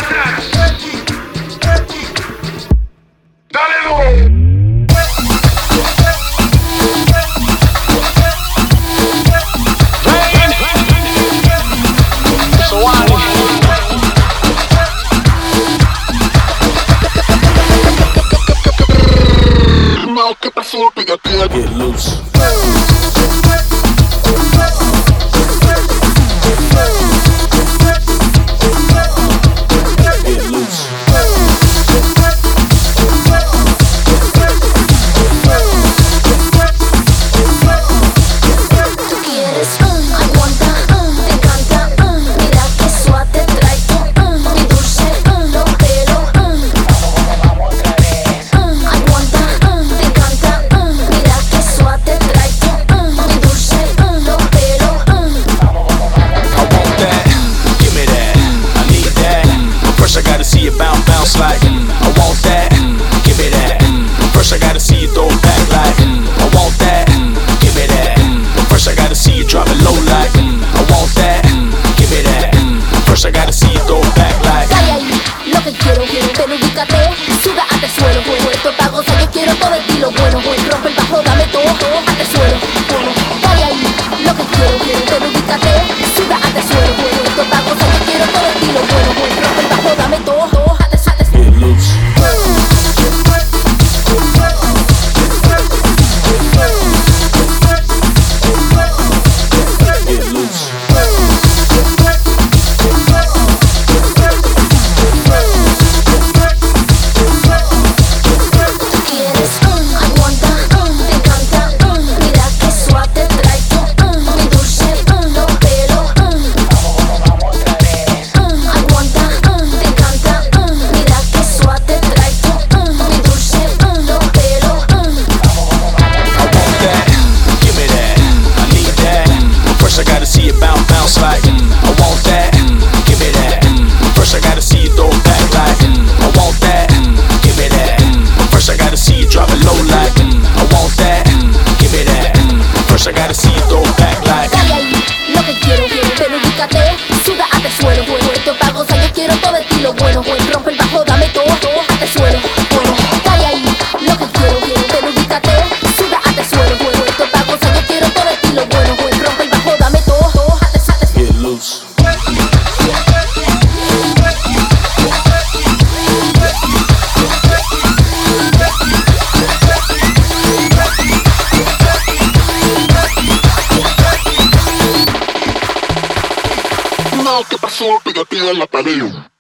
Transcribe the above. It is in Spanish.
¿Qué pasó? Pégate. Get loose. Bounce like, I want that, give me that. First I gotta see you throw it back like, I want that, give me that. First I gotta see you drop it low like, I want that, give me that. First I gotta see you throw it back like. Dale ahí, lo que quiero, ven ubícate, suda hasta el suelo, esto pa' gozar, yo quiero todo de ti lo bueno, rompe el bajo, dame todo, hasta el suelo, dale ahí, lo que quiero, ven ubícate, suda hasta el suelo, esto pa' gozar, yo quiero todo de ti lo bueno, rompe el bajo, dame todo. Bounce like, I want that, give me that. First I gotta see you throw it back like, I want that, give me that. First I gotta see you drop it low like, I want that, give me that. First I gotta see you throw it back like. Dale ahí, lo que quiero, ven ubícate, suda hasta el suelo, esto pa' gozar, yo quiero todo de ti lo bueno, rompe el bajo, dame todo, hasta el suelo, dale ahí, lo que quiero, ven ubícate, suda hasta el suelo, esto pa' gozar, yo quiero todo de ti lo bueno, rompe el bajo, dame todo. Get loose. No, ¿qué pasó? Pégate a la pared.